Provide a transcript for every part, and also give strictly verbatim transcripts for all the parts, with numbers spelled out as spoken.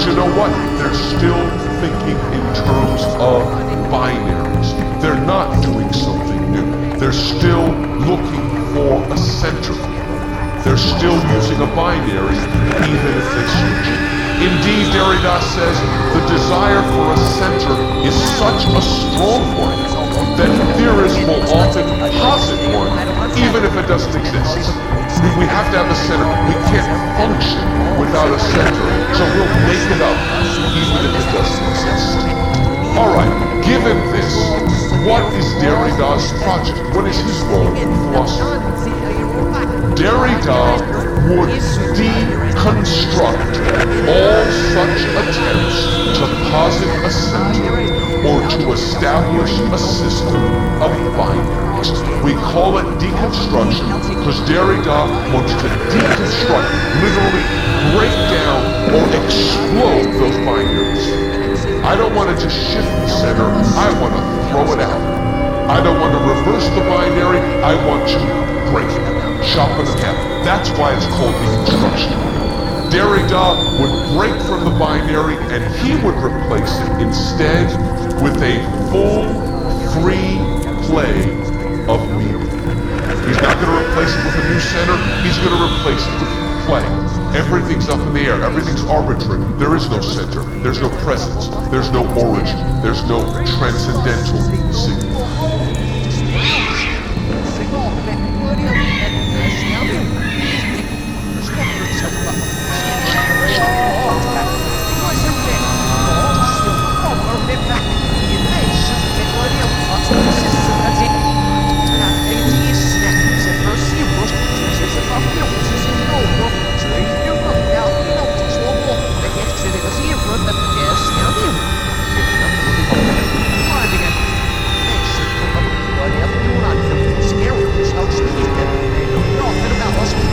you know what? They're still thinking in terms of binaries. They're not doing something new. They're still looking for a center. They're still using a binary, even if they switch. Indeed, Derrida says the desire for a center is such a strong one that theorists will often posit one, even if it doesn't exist. We have to have a center. We can't function without a center, so we'll make it up, even if it doesn't exist. All right, given this, what is Derrida's project? What is his role in philosophy? Derrida would deconstruct all such attempts to posit a center or to establish a system of binaries. We call it deconstruction because Derrida wants to deconstruct, literally break down or explode those binaries. I don't want to just shift the center, I want to throw it out. I don't want to reverse the binary, I want to break it, chop it in half. That's why it's called deconstruction. Derrida would break from the binary and he would replace it instead with a full, free play of meaning. He's not going to replace it with a new center, he's going to replace it with play. Everything's up in the air, everything's arbitrary. There is no center, there's no presence, there's no origin, there's no transcendental signal. What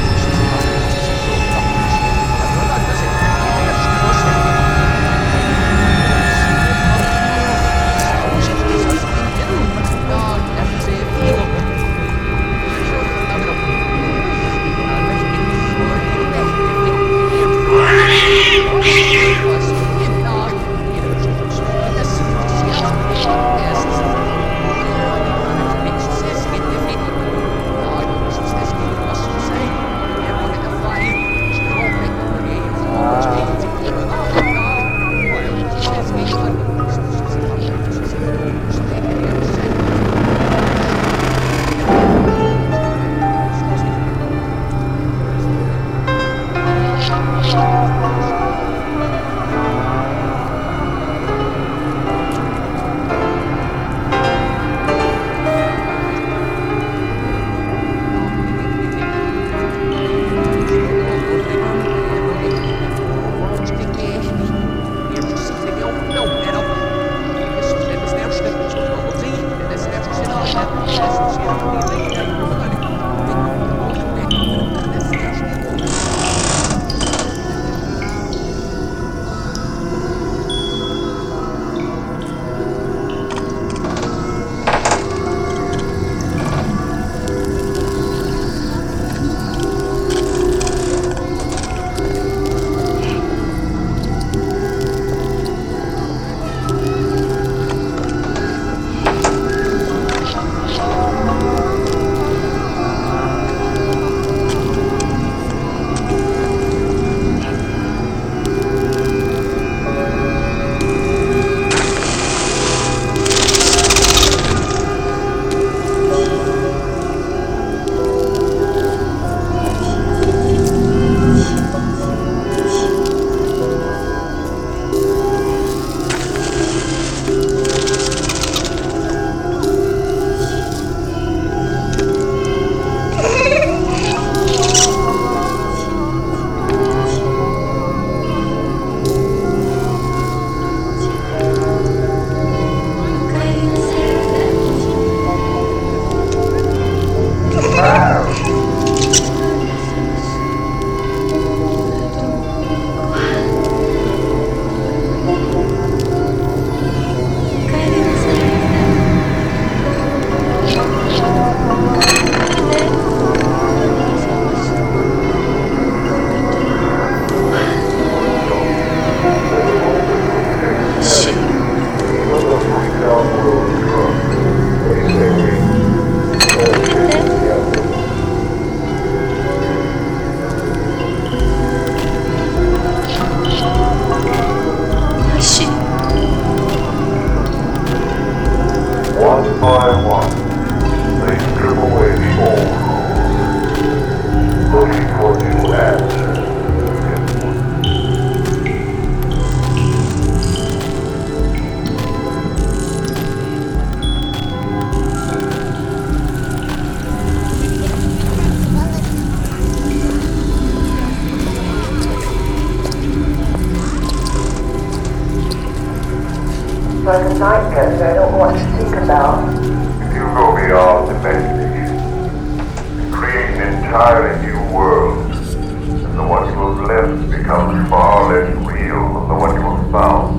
like a nightmare, so I don't know what to think about. If you go beyond imagination and create an entirely new world, then the one you have left becomes far less real than the one you have found.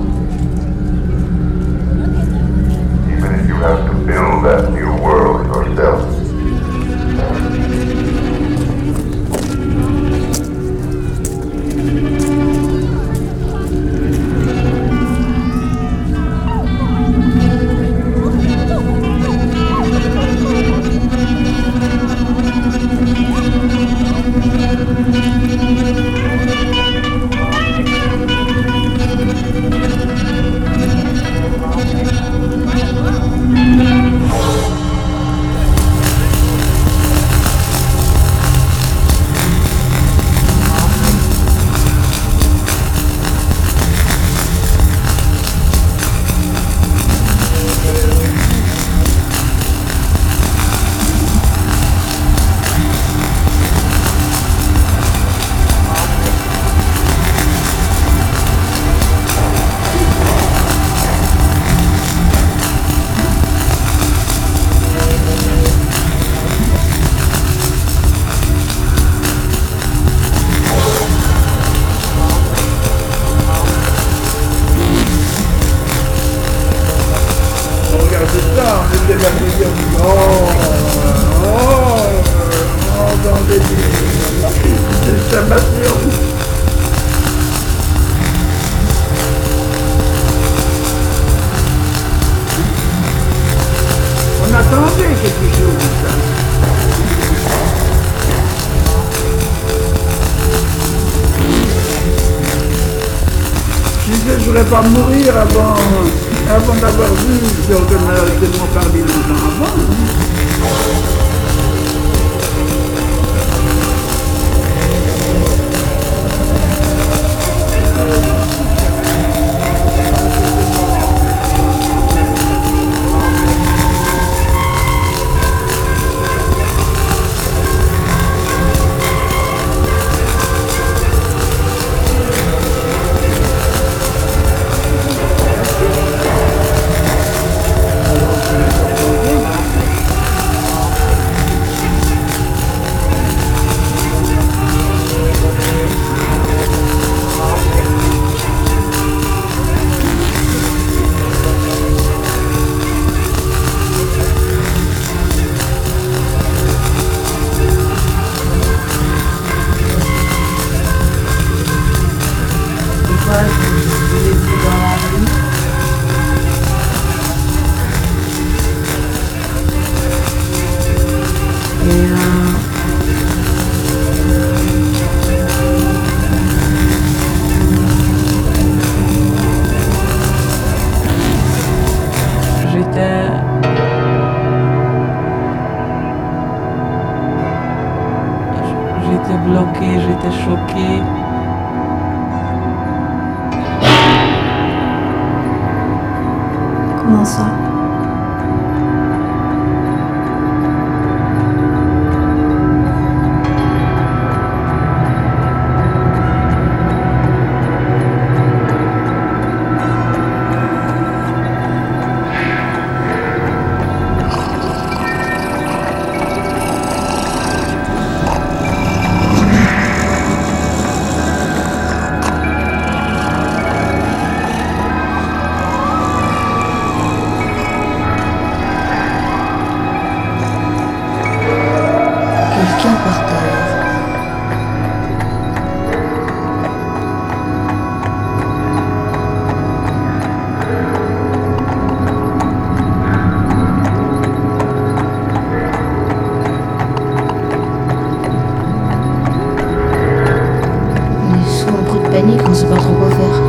Even if you have to build that new world yourself. Je voudrais pas mourir avant, avant d'avoir vu ce que mon père dit longtemps avant. J'étais bloquée, j'étais choquée. Comment ça? Quelqu'un par terre. On est sous un bruit de panique, on sait pas trop quoi faire.